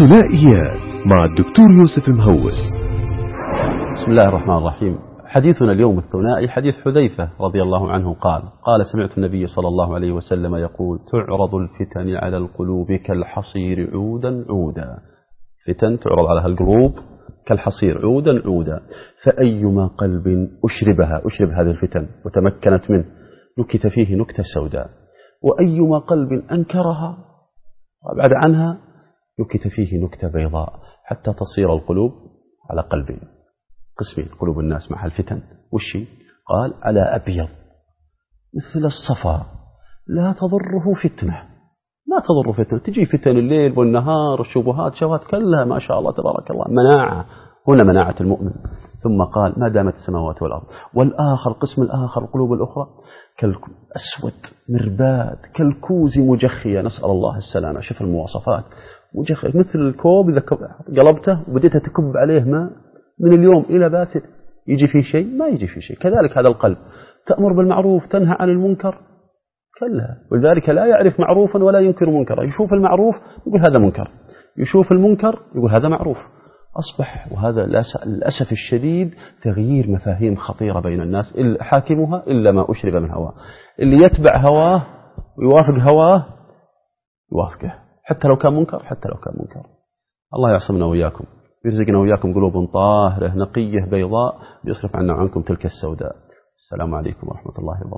الثنائيات مع الدكتور يوسف المهوس. بسم الله الرحمن الرحيم. حديثنا اليوم الثنائي حديث حذيفة رضي الله عنه قال سمعت النبي صلى الله عليه وسلم يقول: تعرض الفتن على القلوب كالحصير عودا عودا. فتن تعرض على القلوب كالحصير عودا عودا، فأيما قلب أشرب هذه الفتن وتمكنت منه نكت فيه نكتة سوداء، وأيما قلب أنكرها وأبعد عنها نكت فيه نكتة بيضاء، حتى تصير القلوب على قلبين قسمين. قلوب الناس مع الفتن وشي قال على أبيض مثل الصفا لا تضره فتنة، ما تضر فتنة. تجي فتن الليل والنهار والشبهات شهوات كلها ما شاء الله تبارك الله مناعة، هنا مناعة المؤمن. ثم قال ما دامت السماوات والأرض. والآخر قسم الآخر القلوب الأخرى كالأسود مرباد كالكوز مجخية، نسأل الله السلامة. شوف المواصفات، مجخية مثل الكوب إذا قلبته وبديت تكب عليه ماء من اليوم إلى باكر يجي فيه شيء؟ ما يجي فيه شيء. كذلك هذا القلب تأمر بالمعروف تنهى عن المنكر كلا، ولذلك لا يعرف معروفا ولا ينكر منكرا. يشوف المعروف يقول هذا منكر، يشوف المنكر يقول هذا معروف. أصبح وهذا للأسف الشديد تغيير مفاهيم خطيرة بين الناس، حاكمها إلا ما أشرب من هواه. اللي يتبع هواه ويوافق هواه يوافقه حتى لو كان منكر، حتى لو كان منكر. الله يعصمنا وإياكم، يرزقنا وإياكم قلوب طاهرة نقية بيضاء، يصرف عنا وعنكم تلك السوداء. السلام عليكم ورحمة الله وبركاته.